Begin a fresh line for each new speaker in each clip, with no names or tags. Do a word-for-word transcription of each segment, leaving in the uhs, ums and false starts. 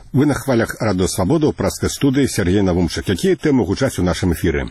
Вы на хвалях Радио Свобода ў праскай студыі Сергей Навумчык. Якія тэмы гучаць у нашым эфіры?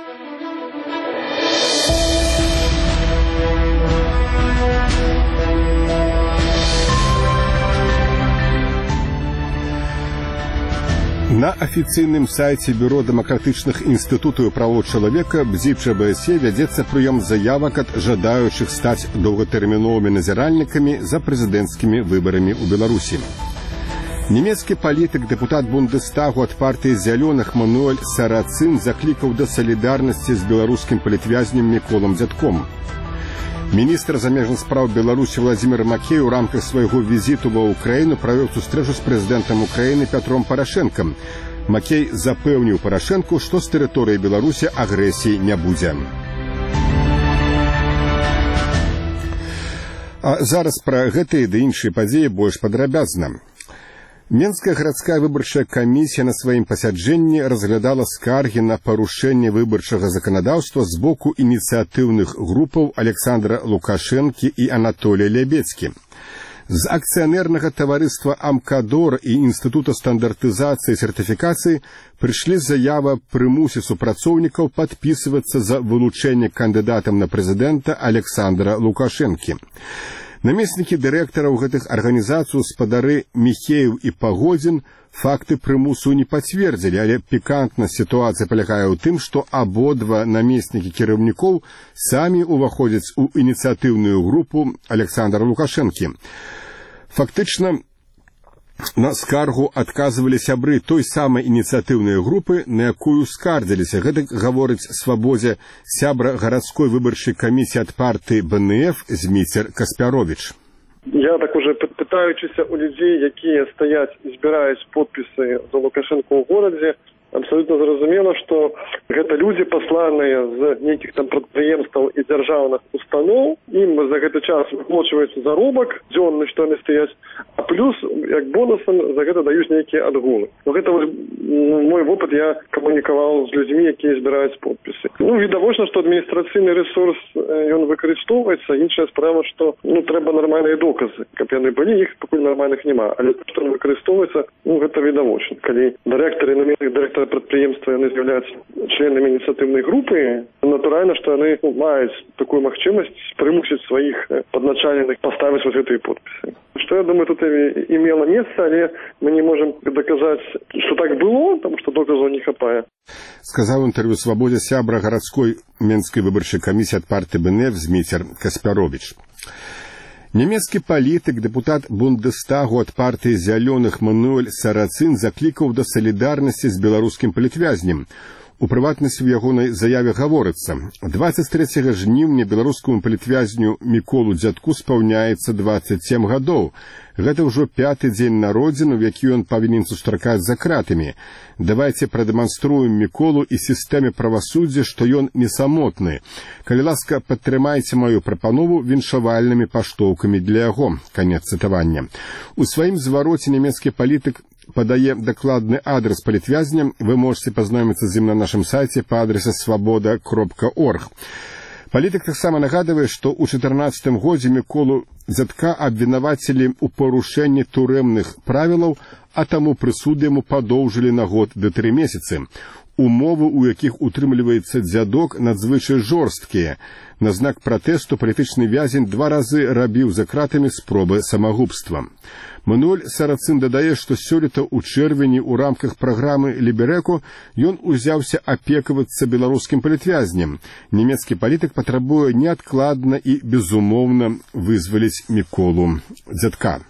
На афіцыйным сайце Бюро дэмакратычных інстытутаў правоў чалавека БДЧ-БСЕ вядзецца прыём заявак ад жадаючых стаць доўгатэрміновымі назіральнікамі за прэзідэнцкімі выбарамі ў Беларусі. Нямецкі палітык, дэпутат Бундестагу ад партыі зялёных Мануэль Сарацын заклікаў да салідарнасці з беларускім палітвязнем Міколам Дзядком. Міністр замежных спраў Беларусі Владзімір Макей у рамках свайго візіту ва Ўкраіну правёў сустрэчу з прэзідэнтам Украіны Пятром Парашэнкам. Макей запэўніў Парашэнку, што з тэрыторыі Беларусі агрэсіі не будзе. А зараз пра гэтыя ды іншыя падзеі больш падрабязна. Менская гарадская выбарчая камісія на сваім пасяджэнні разглядала скаргі на парушэнне выбарчага заканадаўства з боку ініцыятыўных групаў Александра Лукашэнкі і Анатолія Лябецкі. З акцыянернага таварыства Амкадор і Інстытута стандартызацыі і сертыфікацыі прыйшлі заява прымусіць супрацоўнікаў падпісвацца за вылучэнне кандыдатам на прэзідэнта Александра Лукашэнкі. Намеснікі дырэктараў гэтых арганізацый спадары Міхеев і Пагодзін факты прымусу не пацвердзілі, але пікантнасць сітуацыі палягае ў тым, што абодва намеснікі кіраўнікоў самі ўваходзяць у ініцыятыўную групу Александра Лукашэнкі. Фактычна, на скаргу адказвалі сябры той самай ініцыятыўнай групы, на якую скардзіліся. Гэта гаворыць Свабодзе сябра гарадской выбарчай камісіі ад партыі БНФ Зміцер Каспяровіч.
Я так уже пытаючыся у людзей, якія стаяць і збіраюць подпісы за Лукашэнку ў горадзе, абсолютно зразумела, што гэта людзі пасланыя з нейкіх там прадпрыемстваў і дзяржаўных устаноў, ім за гэты час выплачваецца заробак дзённы, што яны стаяць, а плюс як бонусам за гэта даюць нейкія адгулы. Но гэта вось мой вопыт, я камунікаваў з людзьмі, якія збіраюць подпісы. Ну, відавочна, што адміністрацыйны рэсурс ён выкарыстоўваецца, іншая справа, што ну трэба нармальныя доказы, каб яны былі, іх пакуль нармальных няма, але што ён выкарыстоўваецца, ну гэта відавочна. Калі дырэктары і намеснікі дырэктара прадпрыемства яны з'яўляюцца членамі ініцыятыўнай групы, натуральна, што яны ну, маюць такую магчымасць прымусіць сваіх падначаленых паставіць вось гэтыя подпісы. Што я думаю, тут имело месца, але мы не можем доказаць, што так было, таму што доказаў не хапае.
Сказаў інтэрв'ю Свабодзе сябра гарадской менскай выбарчай камісіі ад партыі БНФ Зміцер Каспяровіч. Нямецкі палітык, дэпутат Бундестагу ад партыі зялёных Мануэль Сарацын заклікаў да салідарнасці з беларускім палітвязнем. У прыватнасці ў ягонай заяве гаворыцца: дваццаць трэцяга жніўня беларускаму палітвязню Міколу Дзядку спаўняецца дваццаць сем гадоў. Гэта ўжо пяты дзень народзін, у які ён павінен сустракаць за кратамі. Давайце прадэманструем Міколу і сістэме правасуддзя, што ён не самотны. Калі ласка, падтрымайце маю прапанову віншавальнымі паштоўкамі для яго. Канец цытавання. У сваім звароце нямецкі палітык падае дакладны адрес палітвязня. Вы можете пазнаёміцца з ім на нашым сайце па адрасе свабода кропка орг. Палітык таксама нагадывае, што ў чатырнаццатым годзе Міколу Дзядка абвінавацілі ў парушэнні турэмных правілаў, а таму прысуд яму падоўжылі на год да тры месяцы. Умовы, у якіх утрымліваецца дзядок, надзвычай жорсткія. На знак пратэсту палітычны вязень два разы рабіў за кратамі спробы самагубства. Мануэль Сарацын дадае, што сёлета ў чэрвені ў рамках праграмы Ліберэко ён узяўся апекавацца беларускім палітвязнем. Нямецкі палітык патрабуе неадкладна і безумоўна вызваліць Міколу Дзядка.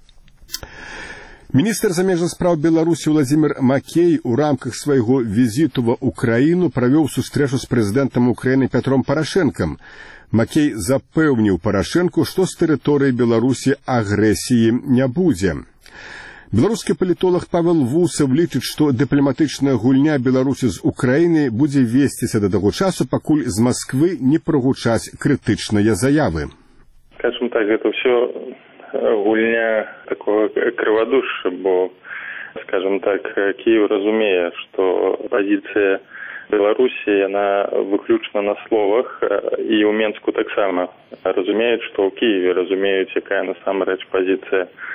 Міністр замежных спраў Беларусі Владзімір Макей у рамках свайго візіту ва Ўкраіну правёў сустрэчу з прэзідэнтам Украіны Пятром Парашэнкам. Макей запэўніў Парашэнку, што з тэрыторыі Беларусі агрэсіі не будзе. Беларускі палітолог Павел Вусаў лічыць, што дыпламатычная гульня Беларусі з Украінай будзе весціся да таго часу, пакуль з Масквы не прагучаць крытычныя заявы.
Скажем так, гэта ўсё гульня такого крывадушша, бо, скажем так, Киев разумее, што пазіцыя Беларусі, яна выключна на словах, і ў Менску таксама разумеюць, што ў Киеве разумеюць, якая насамрэч пазіцыя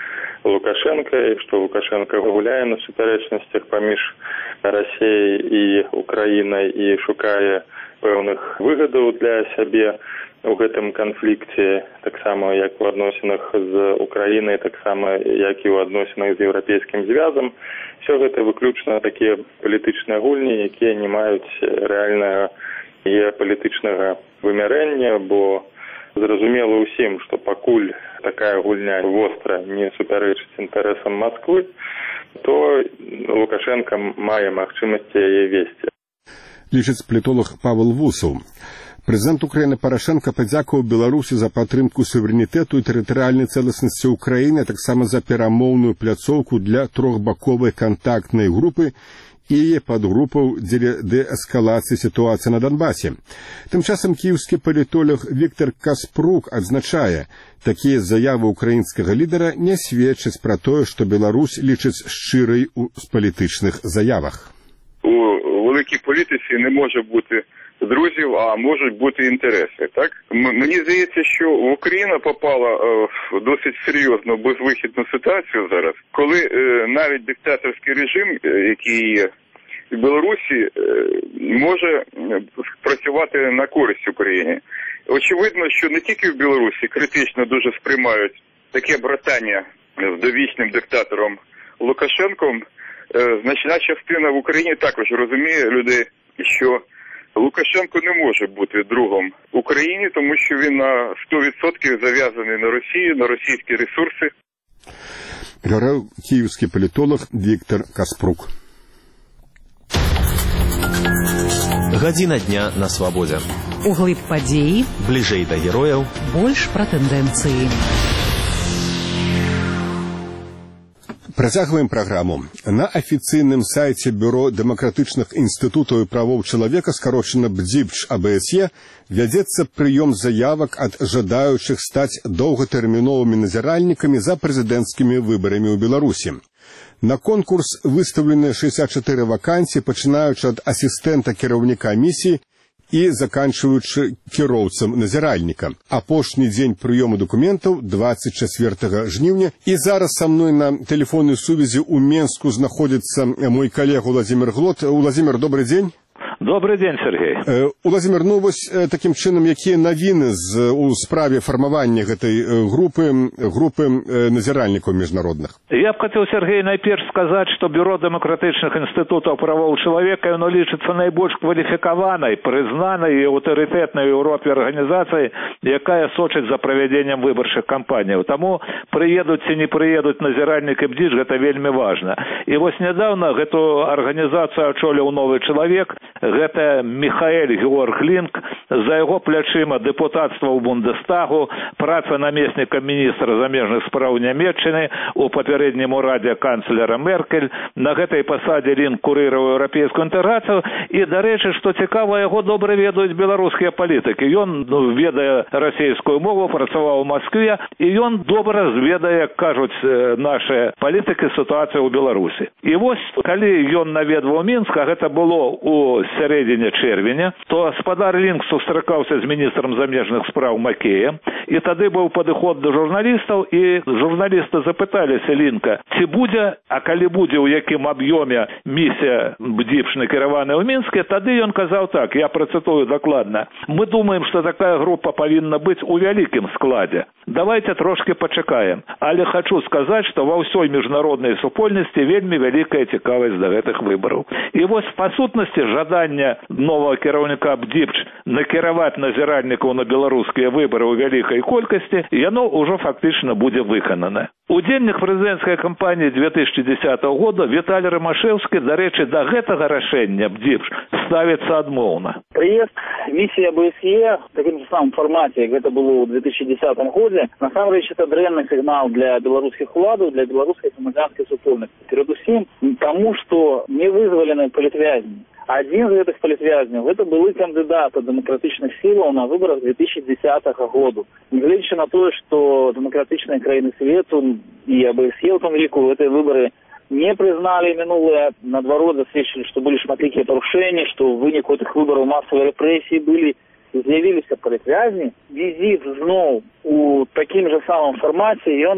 Лукашенко, і што Лукашенко гуляе на супярэчнасцях паміж Расіяй і Украінай і шукае пэўных выгадаў для сябе у гэтым канфлікце, таксама як у адносінах з Украінай, таксама як і ў адносінах з еўрапейскім звязам. Все гэта выключна такія палітычныя гульні, якія не маюць рэальнага геапалітычнага вымярэння, бо зразумела ўсім, што пакуль такая гульня востра не супярэчыць інтарэсам Масквы, то Лукашенко мае магчымасці яе весці.
Лічыць палітолог Павел Вусаў. Прэзідэнт Украіны Парашенко падзякаваў Беларусі за падтрымку суверэнітэту і тэрытарыяльнай цэласнасці Украіны, а таксама за перамоўную пляцоўку для трохбаковай кантактнай групы і яе падгрупаў дзеля дээскалацыі сітуацыі на Донбасе. Тым часам кіеўскі палітолог Віктор Каспрук адзначае, такія заявы украінскага лідара не сведчаць пра тое, што Беларусь лічыць шчырай у палітычных заявах.
У великій політиці не може бути друзів, а можуть бути інтереси, так? М- мені здається, що Україна попала е, в досить серйозну безвихідну ситуацію зараз, коли е, навіть диктаторський режим, е, який є в Білорусі, е, може працювати на користь Україні. Очевидно, що не тільки в Білорусі критично дуже сприймають таке братання з довічним диктатором Лукашенком, е, значна частина в Україні також розуміє людей, що Лукашенко не може бути другом Україні, тому що він на сто відсотків зав'язаний на Росію, на російські ресурси.
Говорив київський політолог Віктор Каспрук.
Гадзіна дня на свабодзе.
Углыб падзеі.
Бліжэй да герояў.
Больш пра тэндэнцыі.
Працягваем праграму. На афіцыйным сайце Бюро дэмакратычных інстытутаў і правоў чалавека, скарочана БДЗІПЧ АБСЕ, вядзецца прыём заявак ад жадаючых стаць доўгатэрміновымі назіральнікамі за прэзідэнцкімі выбарамі ў Беларусі. На конкурс выстаўлены шэсцьдзесят чатыры вакансіі, пачынаючы ад асістэнта кіраўніка місіі і заканчиваючы кіроўцам назіральніка. Апошні дзень прыёму дакументаў двадцать четвёртага жніўня. І зараз са мной на тэлефоннай сувязі ў Менску знаходзіцца мой калега Владзімир Глот. Владзімир, добрый дзень.
Добрый день, Сергей.
Э, Владзімир, ну вось э, такім чынам, якія навіны з, у справе фармавання гэтай э, групы, групы э, назіральнікаў міжнародных?
Я б хотел, Сергей, найперш сказаць, што Бюро дэмакратычных інстытутаў правоў чалавека, оно лічыцца найбольш кваліфікаванай, прызнанай і аўтарытэтнай у Еўропе арганізацыяй, якая сочыць за правядзеннем выбарчых кампаніяў. Таму прыедуць ці не прыедуць назіральнікі БДЗІПЧ, гэта вельмі важна. І вось нядаўна гэту арганізацыю ачоліў новы чалавек, гэта Михаэль Георг Лінк, за яго плячыма дэпутацтва ў Бундестагу, праца намесніка міністра замежных спраў Нямецчыны у папярэднім урадзе канцлера Меркель. На гэтай пасадзе Лінк курыраваў еўрапейскую інтэграцыю і, дарэчы, што цікава, яго добра ведаюць беларускія палітыкі. Ён ну, ведае расійскую мову, працаваў у Маскве, і ён добра зведае, кажуць нашыя палітыкі, сітуацыю ў Беларусі. І вось, калі ён наведваў Мінск, а гэта было у сярэдзіне чэрвеня, то гаспадар Лінк сустракаўся з міністрам замежных спраў Макеем, і тады быў падыход да журналістаў, і журналісты запыталіся Лінка, ці будзе, а калі будзе, у якім аб'ёме місія БДЗІПЧ накіраваная ў Мінске, тады ён казаў так, я працытую дакладна: мы думаем, што такая група павінна быць у вялікім складзе. Давайте трошки пачакаем. Але хачу сказаць, што ва ўсёй міжнароднай супольнасці вельмі вялікая цікавасць да гэтых выбараў. І вось па сутнасці жаданне нового кіраўніка БДЗІПЧ накіраваць назіральнікаў на беларускія выбары ў вялікай колькасці, яно ўжо фактычна будзе выканана. Удзельнік прэзідэнцкай кампаніі две тысячи десятого года Віталій Ромашэўскі, дарэчы, да гэтага рашэння БДЗІПЧ ставіцца адмоўна.
Приезд миссии АБСЕ в таком же самом формате, как это было в две тысячи десятом году, на самом деле это дрэнный сигнал для белорусских уладов, для белорусской громадянской супольности. Перед усім тому, что не вызволены палітвязні. Один из этих палітвязнів, это были кандидаты демократичных сил на выборах две тысячи десятого года. Неглядячи на то, что демократичные краины свету и АБСЕ в том лику эти выборы не признали минулые, наоборот, засведчили, что были шматликие порушения, что в вынику этих выборов массовые репрессии были, з'явились палітвязні. Визит знов у таким же самом формате, и он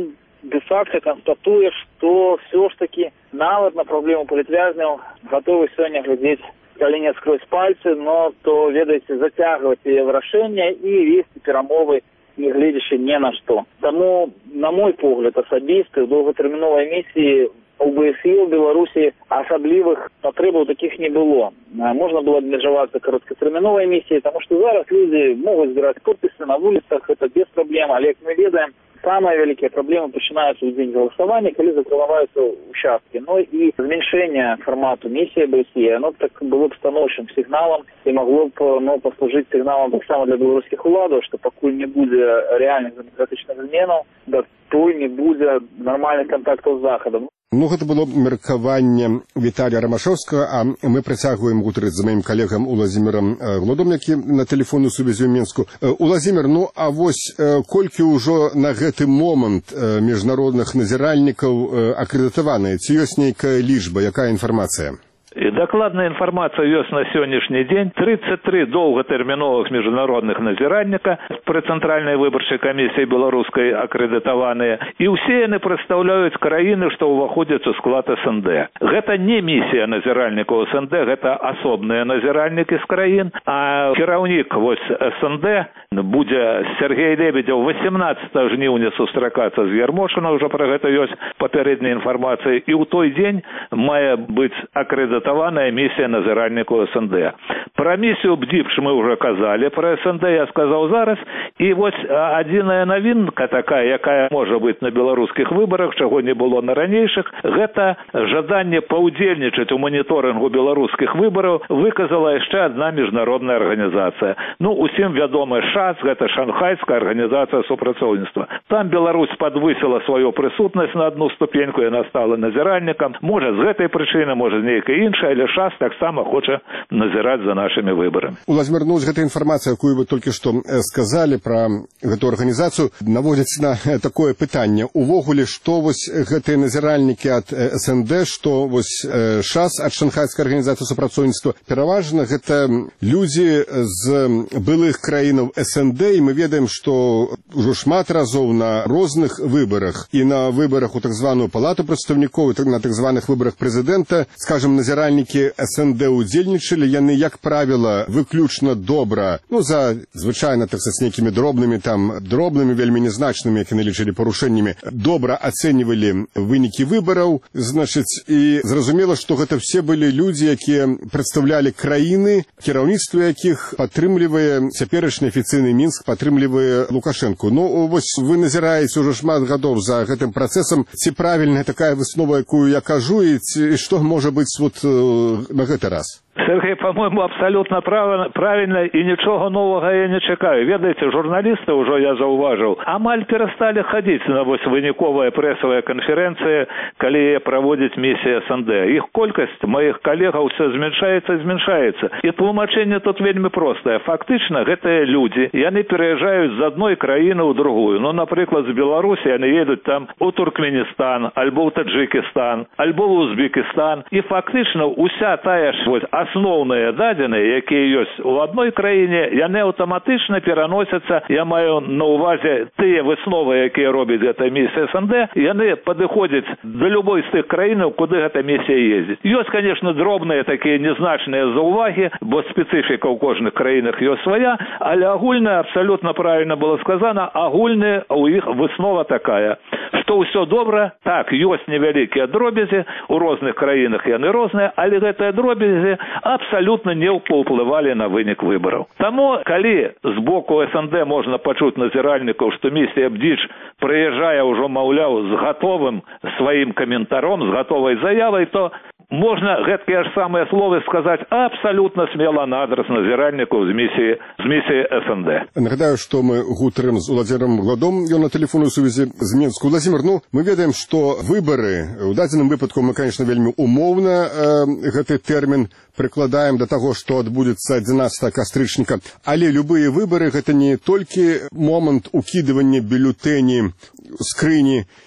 де-факто констатуе, што все ж таки нават на праблему палітвязняў гатовы сёння глядзець, калі не скрозь пальцы, но то, ведаеце, зацягваць яе вырашэнне і весці перамовы, не гледзячы ні на што. Таму, на мой погляд, асабісты, ў доўгатэрміновай місіі у бэ эс е ў Беларусі асаблівых патрэбаў такіх не было. Можна было абмежавацца кароткатэрміновай місіяй, таму што зараз людзі могуць збіраць подпісы на вуліцах, гэта без праблем, але, як мы ведаем, самые великие проблемы начинаются в день голосования, когда закрываются участки. Ну и зменьшение формату миссии бэ эс е, оно так было бы становчым сигналом и могло бы ну, послужить сигналом так само для белорусских уладов, что покуль не будет реальных демократичных зменаў, да то не будет нормальных контактов с Заходом.
Ну, гэта было меркаванне Віталія Рамашоўскага, а мы працягваем гутарыць з маім калегам Уладзімірам Гладом, які на тэлефонную сувязі ў Менску. Уладзімір, ну, а вось колькі ўжо на гэты момант міжнародных назіральнікаў акрэдытаваныя? Ці ёсць нейкая лічба, якая інфармацыя?
И докладная информация есть на сегодняшний день. тридцать три долготерминовых международных назиральника при Центральной выборчей комиссии белорусской аккредитованные. И все они представляют краины, что уходят в склад эс эн дэ. Это не миссия назиральников эс эн дэ, это особные назиральники из краин. А кіраўнік вось эс эн дэ будет Сергей Лебедев восемнадцатого жніўня сустракаться с Ермошиным, уже про это есть попередняя информация. И в той день мае быть аккредитованная миссия назиральнику эс эн дэ. Про миссию БДИПШ мы уже казали, про эс эн дэ я сказал зараз. И вот одна новинка такая, якая может быть на белорусских выборах, чего не было на ранейших, это жаданне паўдзельнічаць у мониторингу белорусских выборов выказала еще одна международная организация. Ну, усім вядомы ШАЦ, это Шанхайская организация супрацоўніцтва. Там Беларусь подвысила свою присутность на одну ступеньку, и она стала назиральником. Может, с этой причины, может, с нейкай іншай, але ШАЦ так само хоча назирать за нашими выборами.
Уладзімір, ну, гэта інфармацыя, якую вы толькі што сказалі пра гэту арганізацыю, наводзіць на такое пытанне. Увогуле, што вось гэтыя назіральнікі ад эс эн дэ, што вось ШАЦ ад Шанхайскай арганізацыі супрацоўніцтва, пераважна гэта людзі з былых краінаў эс эн дэ, і мы ведаем, што ўжо шмат разоў на розных выбарах і на выбарах у так званую палату прадстаўнікоў, і на так званых выбарах прэзідэнта, скажем, назіральнікі эс эн дэ удзельнічалі, яны, як правіла, выключна добра, ну, за, звычайна, так сказать, с нейкімі дробнымі, там, дробнымі, вельмі незначнымі, як яны лічылі парушэннямі, добра ацэньвалі вынікі выбараў, значыць, і зразумела, што гэта все былі людзі, якія прадстаўлялі краіны, кіраўніцтва якіх падтрымлівае цяперашні афіцыйны Мінск, падтрымлівае Лукашэнку. Ну, вось вы назіраеце ўжо шмат гадоў за гэтым працэсам. Ці правільная такая выснова, якую я кажу, і ці, што можа быць вот на гэты раз?
Сергей, по-моему, абсолютно правильно, и ничего нового я не чекаю. Ведаете, журналисты уже, я зауважил, амаль перестали ходить на вось выніковая прессовая конференция, коли проводит миссия эс эн дэ. Их колькость моих коллегов все зменшается и зменшается. И тлумачение тут вельми простое. Фактично, это люди, и они переезжают с одной краины в другую. Ну, например, с Беларуси они едут там у Туркменистан, альбо у Таджикистан, альбо у Узбекистан. И фактично, уся тая ж вот основные дадзеныя, якія ёсць у одной краіне, яны аўтаматычна пераносяцца, я маю на увазе тыя высновы, якія робіць гэта місія эс эн дэ, яны падыходзяць да любой з тых краінаў, куды гэта місія ездзіць. Ёсць, конечно, дробныя такія незначныя заўвагі, бо спецыфіка ў кожных краінах ёсць свая, але агульная, абсолютно правильно было сказано, агульная у іх выснова такая, што ўсё добра, так, ёсць невялікія дробязі, у розных краінах яны розныя, але гэтыя дробязі абсолютно не паўплывалі на вынік выбораў. Таму, калі з боку эс эн дэ можна пачуць назіральнікаў, што місія БДИПШ прыязджае ўжо, маўляў, з гатовым сваім каментаром, з гатовай заявай, то можно гэткія ж самыя словы сказаць абсолютно смело на адрес назіральнікаў з місіі, з місіі эс эн дэ.
Нагадаю, што мы гутарым з Уладзімірам Гладом, ён на тэлефоннай сувязі з Менску. Уладзімір, ну, мы ведаем, што выбары, у дадзеным выпадку мы, конечно, вельмі умоўна э, гэты тэрмін прыкладаем да таго, што адбудзецца адзінаццатага кастрычніка, але любыя выбары гэта не толькі момант укідывання бюлетэні скрыні,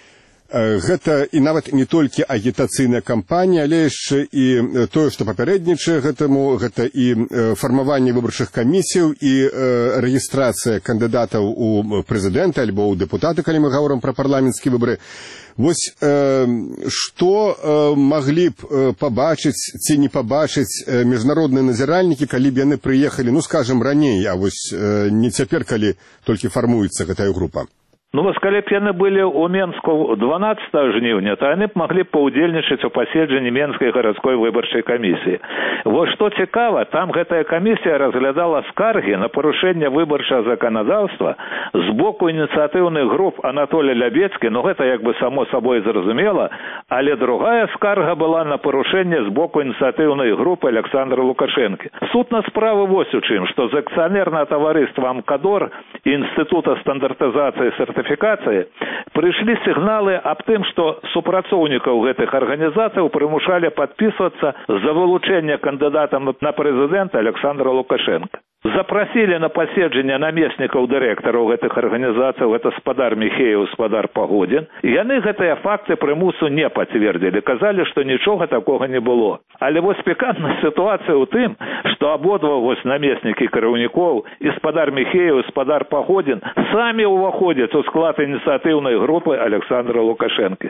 Гэта і нават не толькі агітацыйная кампанія, але яшчэ і тое, што папярэднічае гэтаму, гэта і фармаванне выбарчых камісіяў, і рэгістрацыя кандыдатаў у прэзідэнты альбо ў дэпутаты, калі мы гаворым пра парламенцкія выбары. Вось э, што э, маглі б э, пабачыць ці не пабачыць э, міжнародныя назіральнікі, калі б яны прыехалі, ну, скажам, раней, а вось э, не цяпер, калі толькі фармуецца гэтая група?
Ну, вось калі б яны былі ў Менску дванаццатага жніўня, то яны б маглі б паўдзельнічаць у паседжанні Менскай гарадской выбарчай камісіі. Вось што цікава, там гэтая камісія разглядала скаргі на парушэнне выбарчага заканадаўства з боку ініцыятыўных груп Анатолія Лябецкі, ну гэта як бы само сабой зразумела, але другая скарга была на парушэнне з боку ініцыятыўнай групы Александра Лукашэнкі. Сутнасць справы вось у чым, што з акцыянернага таварыства Амкадор і Інстытута стандартызацыі сертыфікацыі прыйшлі сігналы аб тым, што супрацоўнікаў гэтых арганізацый прымушалі падпісвацца за вылучэнне кандыдатам на прэзідэнта Александра Лукашэнка. Запрасілі на паседжанне намеснікаў дырэктараў гэтых арганізацый, гэта спадар Міхеев, спадар Пагодзін. Яны гэтыя факты прымусу не пацвердзілі, казалі, што нічога такога не было. Але вось пікантная сітуацыя ў тым, што абодва вось намеснікі кіраўнікоў, і спадар Міхеев, і спадар Пагодзін самі ўваходзяць у склад ініцыятыўнай групы Александра Лукашэнкі.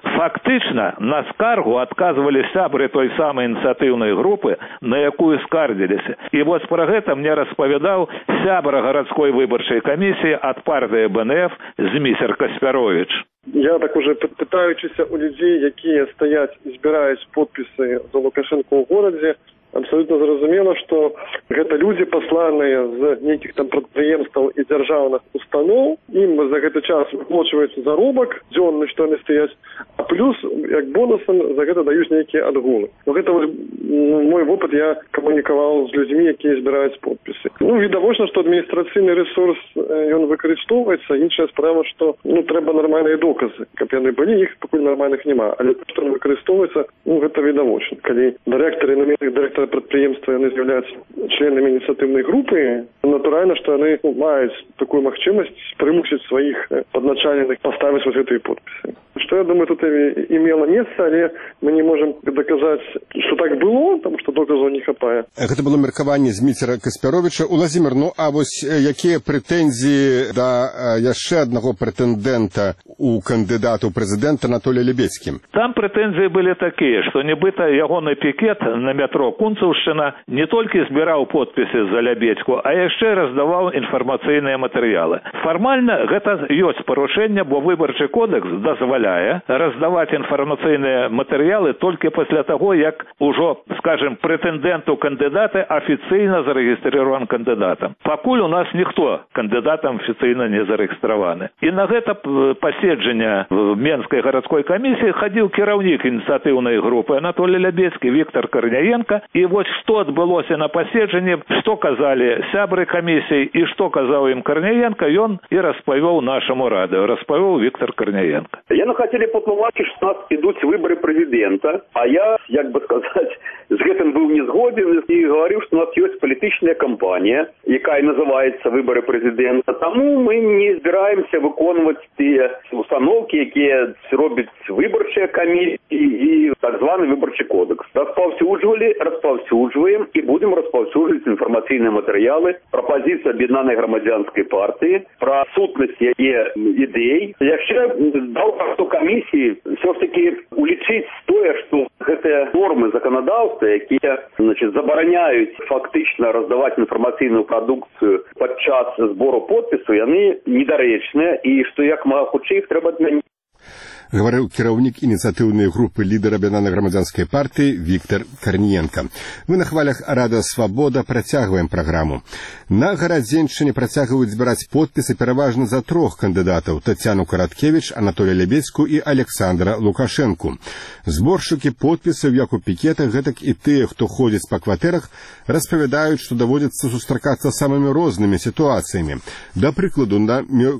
Фактычна на скаргу адказвалі сябры той самай ініцыятыўнай групы, на якую скардзіліся. І вось пра гэта мне распавядаў сябра гарадской выбарчай камісіі ад партыі Бэ Эн Эф Зміцер Каспяровіч.
Я так уже пытаючыся у людзей, якія стаяць і збіраюць подпісы за Лукашэнку ў горадзе, абсолютно зразумела, што гэта людзі пасланыя з нейкіх там прадпрыемстваў і дзяржаўных устаноў, ім за гэты час выплачваецца заробак дзённы, што яны стаяць, а плюс як бонусам за гэта даюць нейкія адгулы. Но гэта ну, мой вопыт, я камунікаваў з людзьмі, якія збіраюць подпісы. Ну, відавочна, што адміністрацыйны рэсурс ён выкарыстоўваецца, іншая справа, што ну трэба нармальныя доказы, каб яны былі, іх пакуль нармальных няма, але што ён выкарыстоўваецца, ну гэта відавочна. Калі дырэктары на месцах дырэктара прадпрыемства яны з'яўляюцца членамі ініцыятыўнай групы, натуральна, што яны ну, маюць такую магчымасць прымусіць сваіх падначаленых паставіць вось гэтыя подпісы. Што, я думаю, тут имело месца, але мы не можам даказаць, што так было, таму што доказаў не хапае.
Гэта было меркаванне Зміцера Каспяровіча. Уладзімір, ну а вось якія прэтэнзіі да яшчэ аднаго прэтэндэнта у кандыдату прэзідэнта Анатолія Лябецкім?
Там прэтэнзіі былі такія, што нібыта ягоны пікет на метро Кунцаўшчына не толькі збіраў подпісы за Лябецку, а яшчэ раздаваў інфармацыйныя матэрыялы. Фармальна гэта ёсць парушэнне, бо выбарчы кодекс дазваляе раздаваць інфармацыйныя матэрыялы толькі пасля таго, як ужо, скажем, прэтэндэнт у кандыдаты афіцыйна зарэгістраван кандыдатам. Пакуль у нас ніхто кандыдатам афіцыйна не зарэгістраваны. І на гэта паседжанне в Менскай гарадской камісіі хадзіў кіраўнік ініцыятыўнай групы Анатолій Лябецкі, Віктор Карняенко. І вось што адбылося на паседжанні, што казалі сябры камісіі і што казаў ім Карняенко, ён і распавёў нашаму радыё, распавёў Віктор Карняенко.
Яны хацелі патлумачыць, што у нас ідуць выбары прэзідэнта, а я, як бы сказаць, з гэтым быў не згоден і гаварыў, што у нас ёсць палітычная кампанія, якая называецца выбары прэзідэнта. Таму мы не збіраемся выконваць тыя установкі, якія робяць выбарчыя камісіі і так званы выбарчы кодекс. Распаўсюджвалі, распаўсюджваем і будем распаўсюджваць інфармацыйныя матэрыялы пра пазіцыю аб'яднанай грамадзянскай партыі, пра сутнасць яе ідэй. Яшчэ даў што камісіі все-таки улічыць тое, што гэтыя нормы заканадаўства, якія значит, забараняюць фактычна раздаваць інфармацыйную прадукцыю падчас збору подпісу, яны недарэчныя і што як мага хутчэй іх трэба адмяніць.
Гаварыў кіраўнік ініцыятыўнай групы лідар аб'яднанай грамадзянскай партыі Віктор Карніенка. Вы на хвалях Радыё Свабода працягваем праграму. На Гарадзеншчыне працягваюць збіраць подпісы пераважна за трох кандыдатаў: Тацяну Караткевіч, Анатолія Лябецку і Александра Лукашэнку. Зборшчыкі подпісаў, як у пікетах, гэтак і тыя, хто ходзіць па кватэрах, распавядаюць, што даводзіцца сустракацца самымі рознымі сітуацыямі. Да прыкладу, на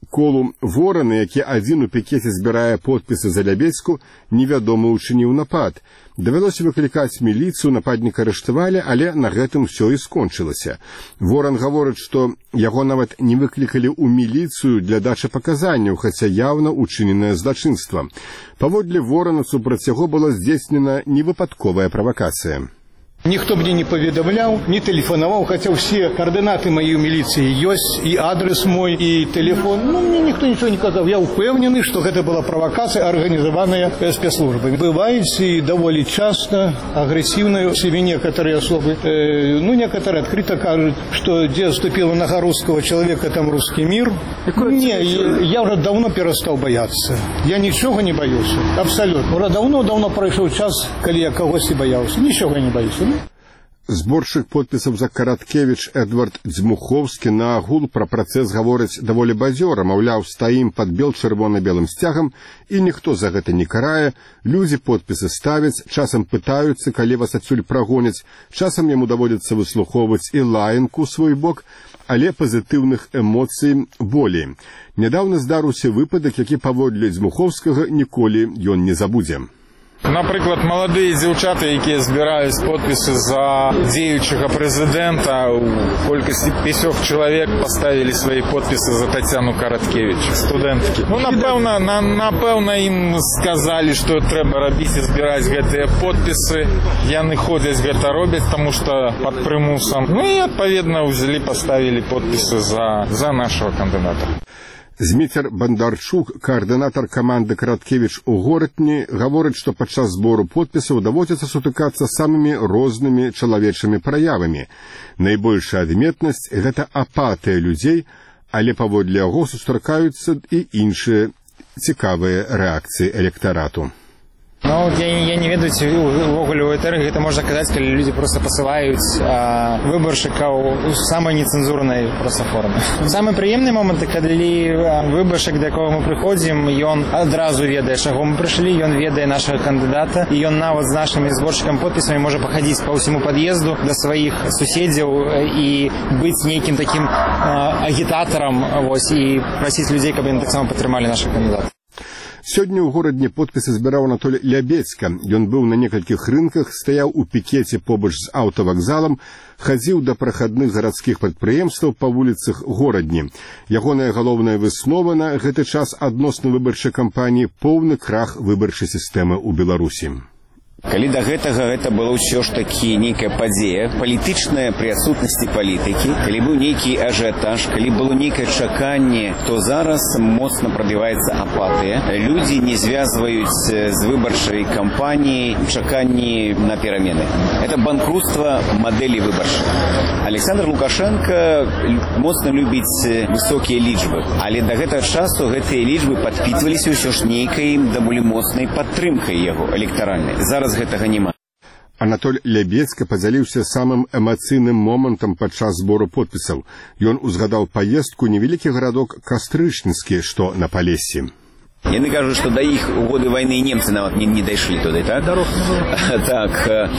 колу Вораны, які адзін у пікеце збірае подпісы за Лябедзьку, невядомы учыніў напад. Давялося выклікаць міліцыю, нападніка арыштавалі, але на гэтым усё і скончылася. Воран гаворыць, што яго нават не выклікалі ў міліцыю для дачы паказанняў, хаця яўна учыненае злачынства. Паводле Ворана супраць яго была здзейснена невыпадковая правакацыя.
Ніхто мне не паведамляў, не тэлефанаваў, хаця ўсе каардынаты маёй міліцыі ёсць, і адрес мой, і тэлефон. Ну, мне ніхто нічого не казаў. Я ўпэўнены, што гэта была правакацыя, арганізаваная спецслужбай. Бываюць і даволі часта агрэсіўныя сябе некаторыя асобы. Э, ну, некаторые адкрыта кажуць, што дзе ступіла нога рускага чалавека, там рускі мір. Не, я, я ўжо даўно перастаў баяцца. Я нічога не баюся. Абсалютна. Ура даўно-даўно прайшоў час, калі я кагосьці баяўся. Нічога не баюся.
Зборшчык подпісаў за Караткевіч Эдвард Дзьмухоўскі на агул пра працэс гаворыць даволі бадзёра, маўляў, стаім пад бел-чырвона-белым сцягам, і ніхто за гэта не карае, людзі подпісы ставяць, часам пытаюцца, калі вас адсюль прагоняць, часам яму даводзіцца выслухоўваць і лаянку ў свой бок, але пазітыўных эмоцый болей. Нядаўна здарыўся выпадак, які паводле Дзьмухоўскага ніколі ён не забудзе.
Наприклад, молоді дівчата, які збирають підписи за діючого президента, у кількості п'ятьох чоловік поставили свої підписи за Тетяну Короткевич, студентки. Ну, напевно, на, напевно їм сказали, що треба робити, збирати ці підписи. Я не ходять це роблять, тому що під примусом. Ну і, відповідно, взяли, поставили підписи за, за нашого кандидата.
Зміцер Бандарчук, каардынатар каманды Караткевіч у Горатні, гаворыць, што падчас збору подпісаў даводзіцца сутыкацца самымі рознымі чалавечымі праявамі. Найбольшая адметнасць – гэта апатыя людзей, але паводле яго сустракаюцца і іншыя цікавыя рэакцыі электарату.
Ну, я, я не ведаю, ці ўвогуле ў этэры гэта можна казаць, калі людзі проста пасылаюць а, выбаршчыкаў у самай нецэнзурнай проста форме. Самы прыемны момант, калі выбаршчык, да якога мы прыходзім, ён адразу ведае, чаго мы прыйшлі, ён ведае нашага кандыдата, і ён нават з нашымі зборшчыкам подпісамі можа пахадзіць па ўсяму пад'езду да сваіх суседзяў і быць нейкім такім а, агітатарам, вось, і прасіць людзей, каб яны таксама падтрымалі нашага кандыдата.
Сёння ў горадні подпісы збіраў Анатоль Лябедзька. Ён быў на некалькіх рынках, стаяў у пікеце побач з аўтавакзалам, хадзіў да прахадных гарадскіх прадпрыемстваў па вуліцах горадні. Ягоная галоўная выснова на гэты час адносна выбарчай кампаніі – поўны крах выбарчай сістэмы ў Беларусі.
Калі да гэтага гэта было ўсё ж такі нейкая падзея, палітычная пры адсутнасці палітыкі, калі быў нейкі ажыятаж, калі было нейкае чаканне, то зараз моцна прадбіваецца апатыя. Людзі не звязваюць з выбарчай кампаніяй чаканні на перамены. Это банкрутства мадэлі выбарчай. Александр Лукашенко моцна любіць высокія лічбы, але да гэтага часу гэтыя лічбы падпітваліся ўсё ж нейкай даволі моцнай падтрымкай яго электаральнай. Зараз гэтага няма.
Анатоль Лябедзька падзяліўся самым эмацыйным момантам падчас збору подпісаў. Ён узгадаў паездку невялікі гарадок Кастрычніцкі, што на Палессі.
Яны кажуць, што да іх у годы вайны немцы нават не, не дайшлі туды, так? Дарог не было. Так.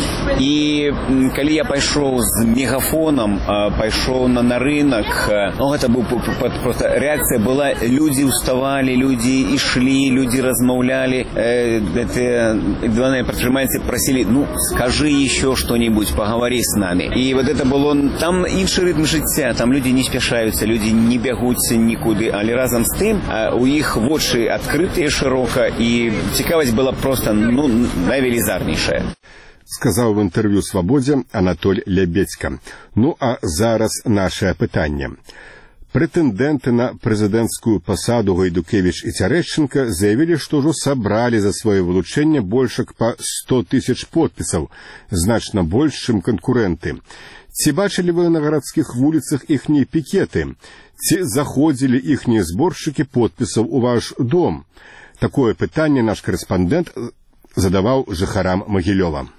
І калі я пайшоў з мегафонам, пайшоў на, на рынок, ну, гэта быў проста рэакцыя была, людзі ўставалі, людзі ішлі, людзі размаўлялі, гэтыя дваныя прадпрымальніцы прасілі, ну, скажы еще что-нибудь, поговори с нами. І вот это было, там іншы рытм жыцця, там людзі не спяшаюцца, людзі не бягуць нікуды, але разам з тым у іх вочы ад открытые широко, и цікавасць была просто, ну, найвелізарнейшая.
Сказаў в інтэрв'ю «Свабодзе» Анатоль Лябедзька. Ну, а зараз наше пытанне. Прэтэндэнты на прэзідэнцкую пасаду Гайдукевіч і Цярэшчынка заявілі, што ўжо сабралі за сваё вылучэнне большак па сто тысяч подпісаў, значна больш, чым канкурэнты. Ці бачылі вы на гарадскіх вуліцах іхнія пікеты? Ці заходзілі іхнія зборшчыкі подпісаў у ваш дом? Такое пытанне наш корэспандэнт задаваў жыхарам Магілёва.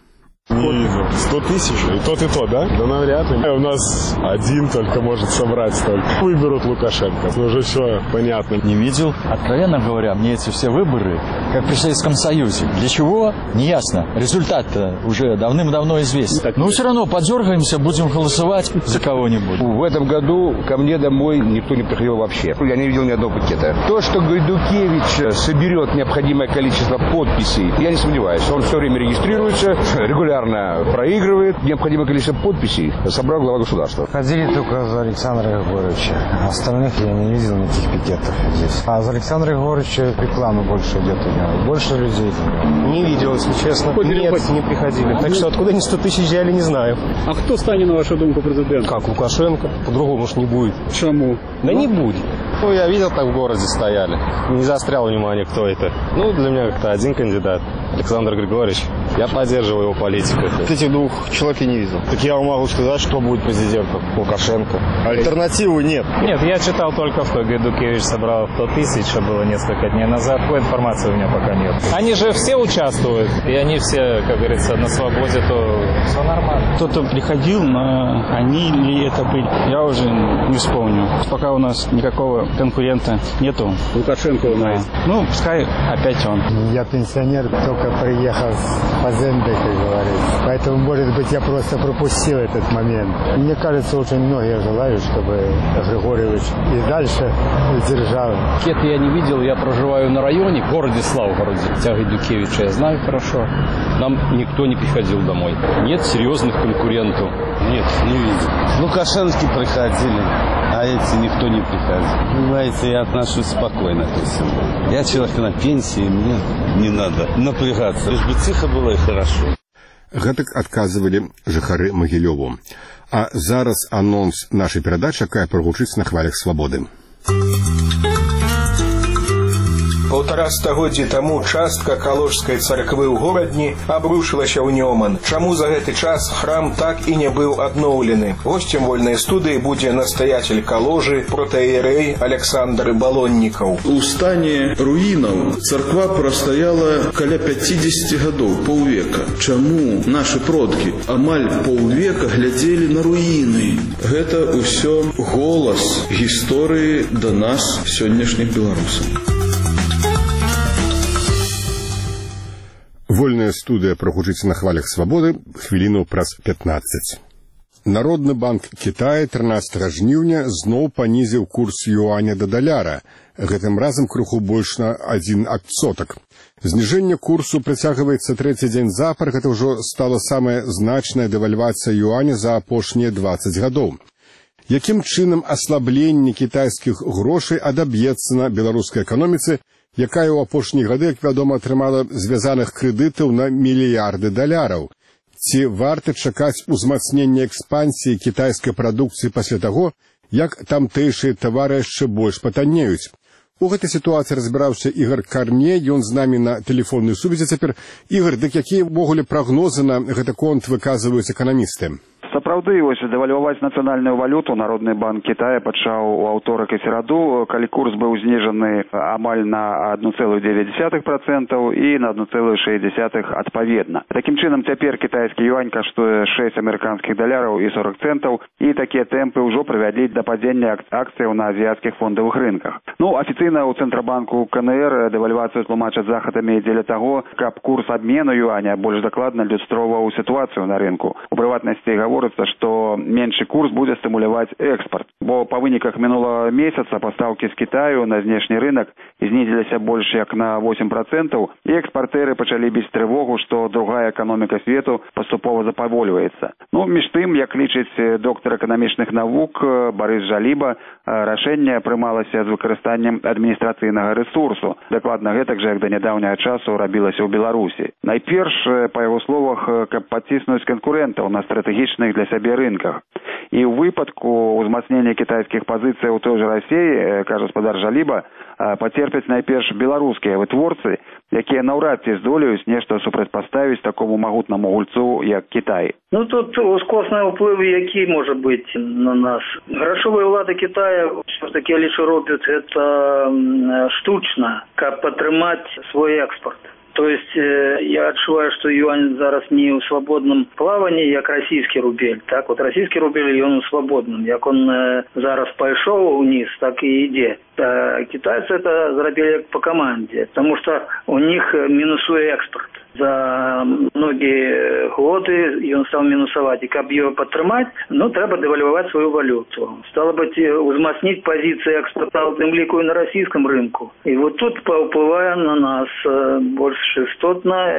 Не видел. Сто тысяч? И тот, и тот, да? Да навряд ли. У нас один только может собрать столько. Выберут Лукашенко. Уже все понятно.
Не видел. Откровенно говоря, мне эти все выборы, как при Советском Союзе. Для чего? Не ясно. Результат-то уже давным-давно известен. Но все равно подергаемся, будем голосовать за кого-нибудь.
В этом году ко мне домой никто не приходил вообще. Я не видел ни одного пакета. То, что Гайдукевич соберет необходимое количество подписей, я не сомневаюсь. Он все время регистрируется, регулярно проигрывает. Необходимое количество подписей собрал глава государства.
Ходили только за Александра Егоровича. Остальных я не видел никаких пикетов здесь. А за Александра Егоровича реклама больше идет у него. Больше людей.
Не видел, если честно. Нет, не приходили. Так что откуда они сто тысяч взяли, не знаю.
А кто станет, на вашу думку, президентом?
Как, Лукашенко? По-другому уж не будет.
Чему?
Да ну, не будет. Ну, я видел, так в городе стояли. Не заострял внимание, кто это. Ну, для меня как-то один кандидат. Александр Григорьевич. Я поддерживаю его политику.
Этих двух человек я не видел.
Так я вам могу сказать, что будет президентом. Лукашенко. Альтернативы нет.
Нет, я читал только, что Гайдукевич собрал сто тысяч, что было несколько дней назад. Такой информации у меня пока нет. Они же все участвуют, и они все, как говорится, на свободе, то все нормально.
Кто-то приходил, но они ли это были, я уже не вспомню. Пока у нас никакого конкурента нету.
Лукашенко у нас.
Да. Ну, пускай опять он.
Я пенсионер, только приехал с фазенды, как говорится. Поэтому, может быть, я просто пропустил этот момент. Мне кажется, очень многие желают, чтобы Григорьевич и дальше держал.
Кет я не видел, я проживаю на районе, в городе Славгороде. Тягой Дукевича я знаю хорошо. Нам никто не приходил домой. Нет серьезных конкурентов. Нет, не видел.
Лукашенко приходили, а эти никто не приходил. Понимаете, я отношусь спокойно к этому. Я человек на пенсии, мне не надо напрягаться. Лишь бы тихо было и хорошо.
Гэтак адказвалі жыхары Магілёву. А зараз анонс нашай перадачы, якая прагучыць на хвалях свабоды.
Полтора стагоддзі таму частка каложскай царквы ў горадні абрушылася ў Нёман. Чаму за гэты час храм так і не быў адноўлены? Госцем вольнай студыі будзе настаятель каложы, протаіерэй Александр Балоннікаў.
У стане руінаў царква прастаяла каля пяцідзесяці гадоў, паўвека. Чаму нашы продкі амаль паўвека глядзелі на руіны? Гэта ўсё голас гісторыі да нас, сённяшніх беларусаў.
Вольная студыя прагучыць на хвалях свабоды хвіліну праз пятнаццаць. Народны банк Китая трынаццатага жніўня зноў панізіў курс юаня да даляра, гэтым разам крыху больш на адзін адсотак. Зніжэнне курсу працягваецца трэці дзень запар, гэта ўжо стала самая значная дэвальвацыя юаня за апошнія дваццаць гадоў. Якім чынам аслабленне кітайскіх грошай адаб'ецца на беларускай эканоміцы, якая ў апошнія гады, як вядома, атрымала звязаных крэдытаў на мільярды даляраў? Ці варта чакаць узмацнення экспансіі кітайскай прадукцыі пасля таго, як тамтэйшыя тавары яшчэ больш патаннеюць? У гэтай сітуацыі разбіраўся Ігор Карне, ён з намі на тэлефоннай сувязі цяпер. Ігор, дык якія ўвогуле прагнозы на гэты конт выказваюць эканамісты?
Сапраўды, вось дэвальваваць нацыянальную валюту Народны банк Китая пачаў у аўторак і сераду, калі курс быў зніжаны амаль на адну цэлую дзевяць дзесятых працэнта і на адну цэлую шэсць дзесятых адпаведна. Такім чынам, цяпер кітайскі юань каштуе шэсць амерыканскіх даляраў і сорок цэнтаў, і такія тэмпы ўжо прывялі да падзення акцыяў на азіяцкіх фондавых рынках. Ну, афіцыйна ў Цэнтрабанку КНР дэвальвацыю тлумачаць захадамі дзеля таго, каб курс абмену юаня больш дакладна люстроўваў сітуацыю на рынку. У прыватнасці гаворыцца, што меншы курс будзе стымуляваць экспарт. Бо па выніках мінулага месяца пастаўкі з Кітаю на знешні рынок знізіліся больш як на восемь працэнтаў, і экспартэры пачалі біць трывогу, што другая эканоміка свету паступова запавольваецца. Ну, між тым, як лічыць доктар эканамічных навук Барыс Жаліба, рашэнне прымалася з выкарыстаннем адміністрацыйнага рэсурсу. Дакладна гэтак жа, як да нядаўняга часу рабілася ў Беларусі. Найперш, па яго словах, каб паціснуць канкурэнтаў на стратэгічных для сябе рынках. І ў выпадку ўзмацнення кітайскіх пазіцый у той жа Расіі, кажа гаспадар Жаліба, пацерпяць найперш беларускія вытворцы, якія наўрад ці здолеюць нешта супрацьпаставіць такому магутнаму гульцу, як Кітай.
Ну, тут ускосны ўплыў, які можа быць на нас. Грашовыя ўлады Китая ўсё-таки лічу робяць гэта штучна, каб падтрымаць свой экспорт. То есть э, я адчуваю, што юань зараз не ў свабодным плаванні, як расійскі рубель. Так, вот расійскі рубель, ён у свабодным. Як он э, зараз пайшоў уніз, так і ідзе. А китайцы это зрабілі по камандзе, потому что у них мінусуе экспорт. За многие годы ён стал мінусаваць. І каб его падтрымаць, ну, трэба дэвальваваць свою валюту. Стало быть, узмацніць позиции экспорта, в тым ліку і на расійском рынку. И вот тут паўплывае на нас больш істотна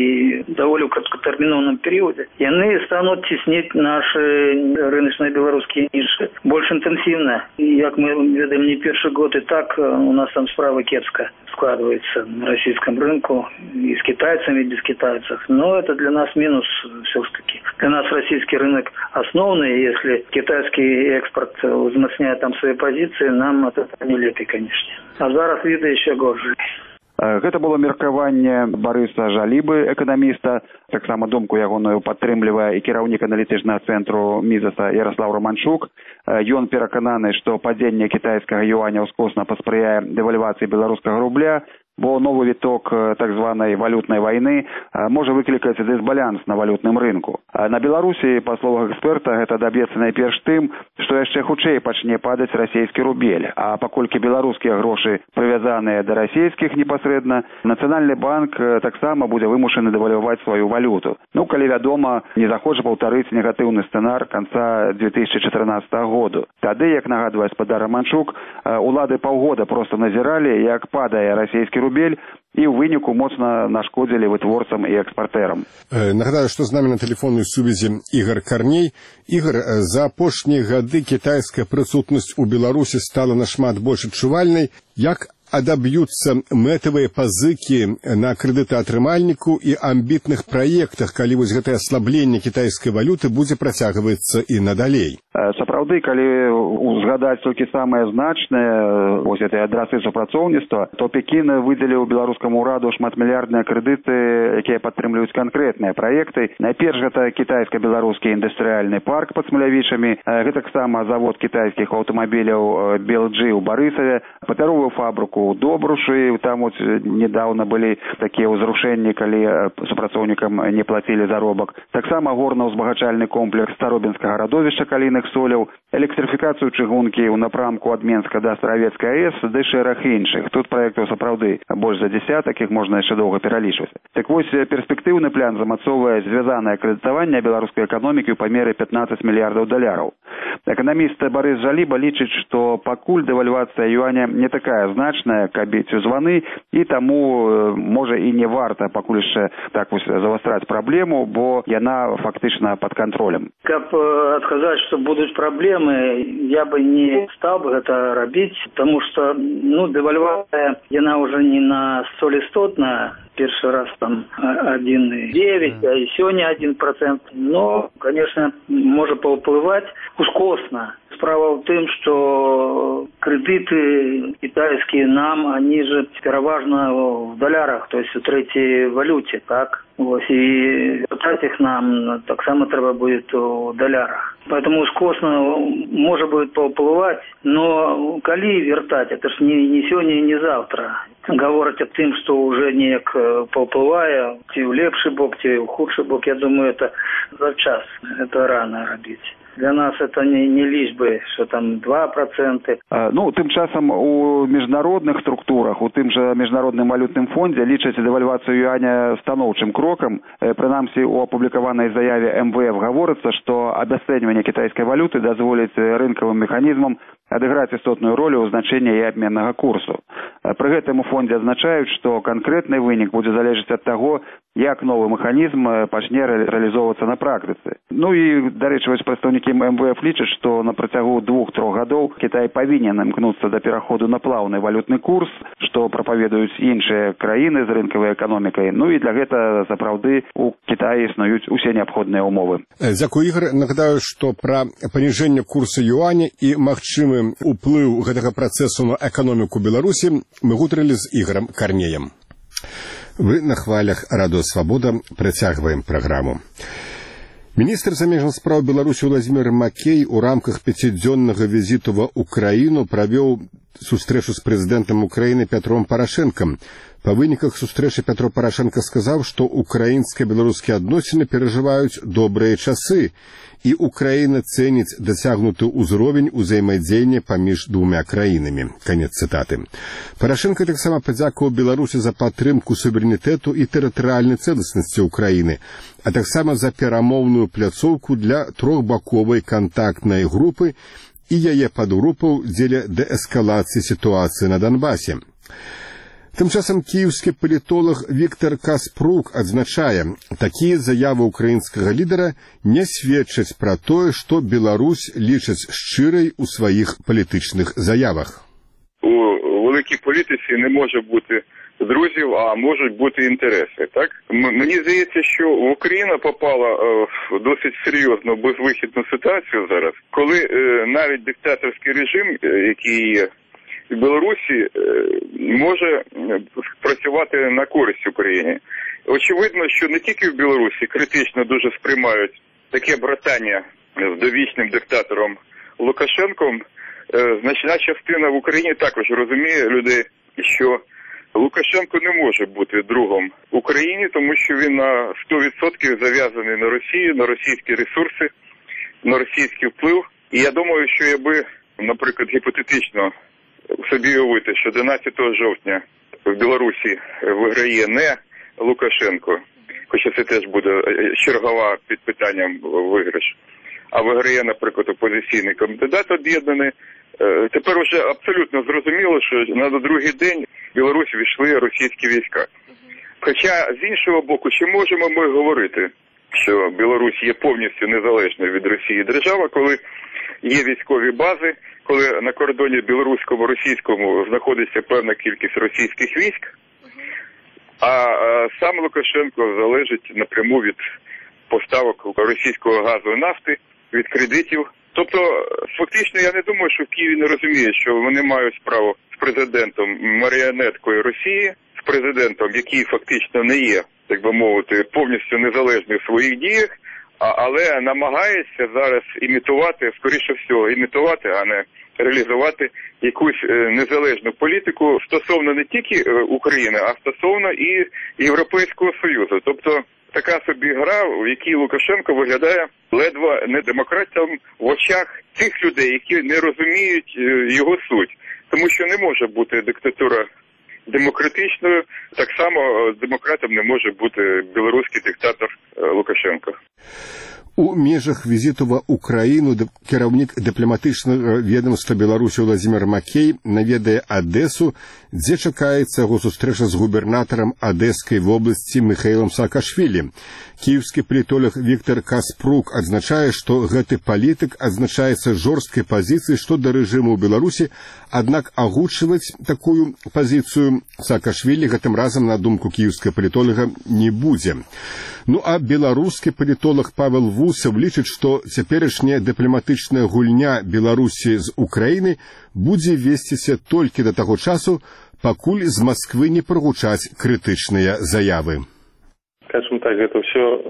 і даволі ў краткатэрміновым перыядзе. Яны станут цеснить наши рыночные белорусские ниши больш интенсивно. И, як мы ведаем, не першы год, и так у нас там справа кепска складывается на российском рынку и с китайцами, и без китайцев. Но это для нас минус все-таки. Для нас российский рынок основный. Если китайский экспорт узмацняет там свои позиции, нам от этого не лепей, конечно. А зараз виды еще горше.
Гэта было меркаванне Барыса Жалібы, эканаміста, таксама думку ягоную падтрымлівае і кіраўнік аналітычнага цэнтру Мізаса Ярослав Романчук. Ён перакананы, што падзенне кітайскага юаня ўскосна паспрыяе дэвальвацыі беларускага рубля, бо новы віток так званай валютнай вайны можа выклікаць дысбаланс на валютным рынку. На Беларусі, па словах эксперта, гэта даб'ецца найперш тым, што яшчэ хутчэй пачне падаць расійскі рубель. А паколькі беларускія грошы прывязаныя да расійскіх непасрэдна, Нацыянальны банк таксама будзе вымушаны дэвальваваць сваю валюту. Ну, калі вядома, не захоча паўтарыць негатыўны сцэнар канца две тысячи чатырнаццатага году. Тады, як нагадвае спадар Романчук, улады паўгода проста назіралі, як падае расійскі рубель, і ў выніку моцна нашкодзілі вытворцам і экспартерам.
Нагадаю, што з намі на тэлефоннай сувязі Ігор Карней. Ігор, за апошнія гады кітайская прысутнасць у Беларусі стала нашмат больш адчувальнай. Як адаб'юцца мэтавыя пазыкі на крэдытаатрымальніку і амбітных праектах, калі вось гэтае аслабленне кітайскай валюты будзе працягвацца і надалей?
Сапраўды, калі узгадаць толькі самае значнае, вось этой адрасы супрацоўніцтва, то Пекін выдзеліў беларускаму ўраду шматмільярдныя крэдыты, якія падтрымліваюць канкрэтныя праекты. Найперш гэта кітайска-беларускі індустрыяльны парк пад Смалявічамі, гэтаксама завод кітайскіх аўтамабіляў Бі Эл Джі ў Барысаве, папяровую фабрыку у Добрушы, там вот недавно были такие узрушения, калі супрацоўнікам не платили заробак. Таксама горно-узбагачальны комплекс Старобинскага радовішча калійных соляў, электрыфікацыю чыгункі ў напрамку ад Менска да Астравецкай АЭС, ды шэраг іншых. Тут праектаў сапраўды больш за дзесятак, іх можна яшчэ доўга пералічваць. Так вось, перспектыўны план замацоўвае звязанае крэдытаванне беларускай эканомікі ў памеры пятнадцать мільярдаў даляраў. Эканаміст Барыс Жаліба лічыць, што пакуль дэвальвацыя юаня не такая значная, каб біць у званы, і таму можа і не варта пакуль яшчэ так вось завастраць праблему, бо яна фактычна пад кантролем.
Каб адказаць, што будуць праблемы, я бы не стаў бы гэта рабіць, таму што, ну, дэвальвацыя, яна ўжо не на столь істотная, першы раз там один и девять, а и сегодня один процент. Но, конечно, может паўплываць ускосна. Справа в тым, что кредиты китайские нам, они же переважно в долларах, то есть в третьей валюте, так? Вот, и вертать их нам так само треба будет в долларах. Поэтому ускосно может будет паўплываць, но калі вертать, это ж не, не сегодня и не завтра. Говорить о тым, что уже неяк паўплывае, ці ў лепшы бок, ці ў худшы бок, я думаю, это за час, это рано робить. Для нас это не, не лічбы, что там два процента.
Ну, тым часам у міжнародных структурах, у тым жа міжнародным валютным фондзе лічаць дэвальвацыю юаня станоўчым крокам. Прынамсі, у апублікаванай заяве эм вэ эф гаворыцца, што абясцэньванне кітайскай валюты дазволіць рынкавым механізмам адыграць істотную ролю ў значэнні і абменнага курсу. Пры гэтым у фондзе адзначаюць, што канкрэтны вынік будзе залежаць ад таго, як новы механізм пачне рэалізоўвацца на практыцы. Ну і, дарэчы, вось прадстаўнікі эм вэ эф лічаць, што на працягу двух-трох гадоў Кітай павінен імкнуцца да пераходу на плаўны валютны курс, што прапаведуюць іншыя краіны з рынкавай эканомікай. Ну і для гэта сапраўды у Кітаі існуюць усе неабходныя умовы.
Дзякуй, Ігор. Нагадаю, што пра паніжэнне курса юаня і магчымы уплыў гэтага працэсу на эканоміку Беларусі мы гутарылі з Ігорам Карнеем. Вы на хвалях Радио Свобода працягваем праграму. Міністр замежных спраў Беларусі Владзімір Макей у рамках пяцідзённага візіту ва Украіну правёў сустрэчу з прэзідэнтам Украіны Пятром Парашэнкам. Па выніках сустрэчы Пятро Парашенко сказаў, што украінска-беларускія адносіны перажываюць добрыя часы, і Украіна цэніць дасягнуты ўзровень узаемадзеяння паміж двумя краінамі. Канец цытаты. Парашенко таксама падзякаваў Беларусі за падтрымку суверэнітэту і тэрытарыяльнай цэласнасці Украіны, а таксама за перамоўную пляцоўку для трохбаковай кантактнай групы і яе падгрупаў дзеля дээскалацыі сітуацыі на Донбасе. Тым часам кіеўскі палітолог Віктор Каспрук адзначае, такія заявы украінскага лідара не сведчаць пра тое, што Беларусь лічыць шчырай у сваіх палітычных заявах.
У великій політиці не може бути друзів, а можуть бути інтереси, так? Мені здається, що Україна попала в досить серйозну безвихідну ситуацію зараз, коли навіть диктаторський режим, який є в Білорусі, може працювати на користь Україні. Очевидно, що не тільки в Білорусі критично дуже сприймають таке братання з довічним диктатором Лукашенком, значна частина в Україні також розуміє людей, що Лукашенко не може бути другом Україні, тому що він на сто відсотків зав'язаний на Росію, на російські ресурси, на російський вплив. І я думаю, що якби, наприклад, гіпотетично собі уявити, що одинадцятого жовтня в Білорусі виграє не Лукашенко, хоча це теж буде чергова під питанням виграш, а виграє, наприклад, опозиційний кандидат об'єднаний, тепер вже абсолютно зрозуміло, що на другий день в Білорусь війшли російські війська. Хоча, з іншого боку, чи можемо ми говорити, що Білорусь є повністю незалежною від Росії держава, коли є військові бази, коли на кордоні білоруському-російському знаходиться певна кількість російських військ, а сам Лукашенко залежить напряму від поставок російського газу і нафти, від кредитів. Тобто, фактично, я не думаю, що в Києві не розуміє, що вони мають справу з президентом маріонеткою Росії, з президентом, який фактично не є, так би мовити, повністю незалежний в своїх діях, але намагається зараз імітувати, скоріше всього, імітувати, а не реалізувати якусь незалежну політику стосовно не тільки України, а стосовно і Європейського Союзу. Тобто, така собі гра, в якій Лукашенко виглядає ледве не демократом в очах тих людей, які не розуміють його суть. Тому що не може бути диктатура демократичною, так само демократом не може бути білоруський диктатор Лукашенко.
У межах візиту в Україну кіраўнік дыпламатычнага ведомства Беларусі Владзімір Макей наведае Адэсу, дзе чакаецца яго сустрэча з губернатарам Адэскай вобласці Михаілам Саакашвілі. Кіеўскі палітолог Віктор Каспрук адзначае, што гэты палітык адзначаецца жорсткай пазіцыяй што да рэжыму ў Беларусі, аднак агучваць такую пазіцыю Саакашвілі гэтым разам, на думку кіеўскага палітолага, не будзе. Ну а беларускі палітолог Павел Вусаў лічыць, што цяперашняя дыпламатычная гульня Беларусі з Украіны будзе весціся толькі да таго часу, пакуль з Масквы не прагучаць крытычныя заявы.
Скажем так, это все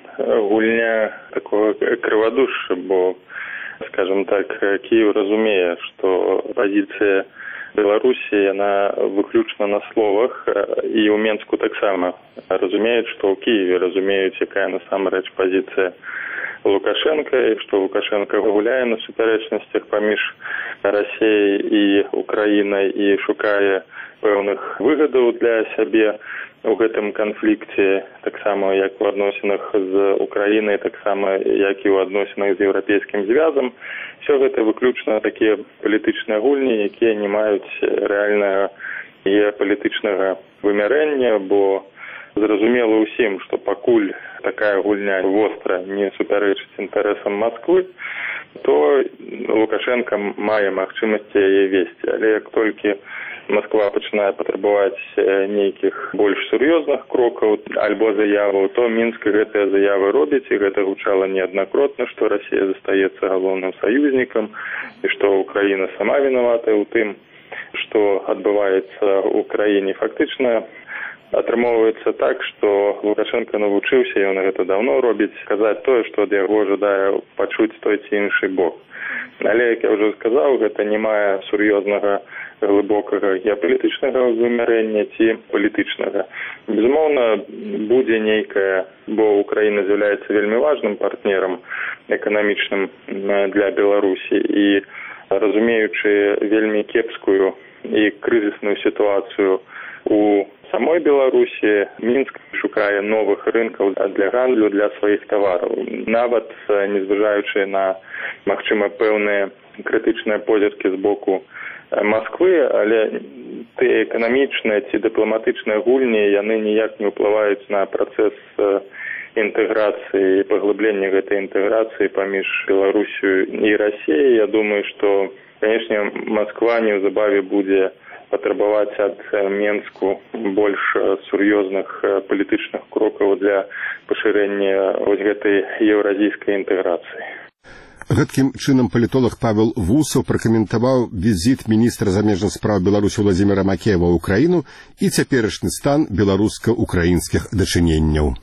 гульня такого крывадушша, бо, скажем так, Киев разумее, что позиция Беларуси, она выключна на словах, и у Менску так само разумеет, что у Киеве разумеют, якая насамрэч позиция Лукашенко, и что Лукашенко гуляе на суперечностях паміж Россией и Украиной и шукае пэўных выгодаў для сябе у гэтым канфлікце, так само як у адносінах з Украінай, так само як і у адносінах з еўрапейскім звязам. Все гэта выключна такія палітычныя гульні, якія не маюць рэальнага геапалітычнага вымярэння, бо зразумела ўсім, што пакуль такая гульня востра не супярэчыць інтарэсам Масквы, то Лукашенко мае магчымасці яе весці. Але як толькі Москва пачынае патрабаваць нейкіх больш сур'ёзных крокаў альбо заяваў, то Мінск гэтыя заявы робіць, і гэта гучала неаднакротна, што Расія застаецца галоўным саюзнікам і што Украіна сама вінаватая ў тым, што адбываецца ў краіне. Фактычна
атрымоўваецца так, што Лукашенко навучыўся, ён гэта даўно робіць, сказаць тое, што ад яго жадае пачуць той ці іншы бок. Але, як я ўжо сказаў, гэта не мае сур'ёзнага глыбокага геапалітычнага вымярэння ці палітычнага. Безумоўна, будзе нейкая, бо Украіна з'яўляецца вельмі важным партнерам эканамічным для Беларусі і разумеючы вельмі кепскую і крызісную сітуацыю у самой Беларусі, Мінск шукае новых рынкаў для гандлю, для сваіх тавараў. Нават не зважаючы на, магчыма, пэўныя крытычныя позіркі з боку Масквы, але тыя эканамічныя ці дыпламатычныя гульні, яны ніяк не ўплываюць на працэс інтэграцыі і паглыблення гэтай інтэграцыі паміж Беларусю і Расіяй. Я думаю, што, канешне, Масква неўзабаве будзе патрабаваць ад Менску больш сур'ёзных палітычных крокаў для пашырэння вось гэтай еўразійскай інтэграцыі.
Гэткім чынам палітолог Павел Вусаў пракаментаваў візіт міністра замежных спраў Беларусі Владзіміра Макеева ў Украіну і цяперашні стан беларуска-украінскіх дачыненняў.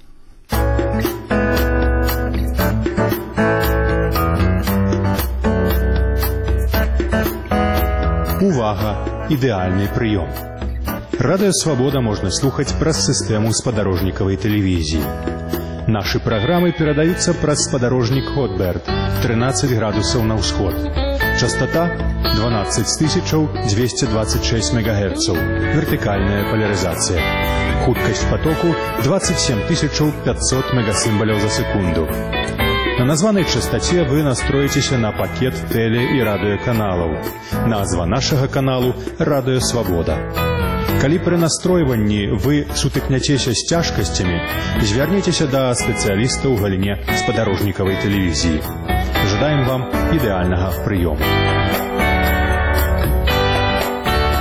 Увага! Ідэальны прыём. Радыё Свабода можна слухаць праз сістэму спадарожнікавай тэлевізіі. Нашы праграмы перадаюцца праз спадарожнік Хотберт трынаццаць градусаў на ўсход. Частота дванаццаць тысяч дзвесце дваццаць шэсць мегагерцаў. Вертыкальная полярызацыя. Хуткасць потоку двадцать семь тысяч пятьсот мегасімбаляў за секунду. На названай частоце вы настроіцеся на пакет тэле- і радыёканалаў. Назва нашага каналу «Радыё Свабода». Калі пры настройванні вы сутыкняцеся з цяжкасцямі, звярніцеся да спецыяліста ў галіне спадарожнікавай тэлевізіі. Жадаем вам ідэальнага прыёму.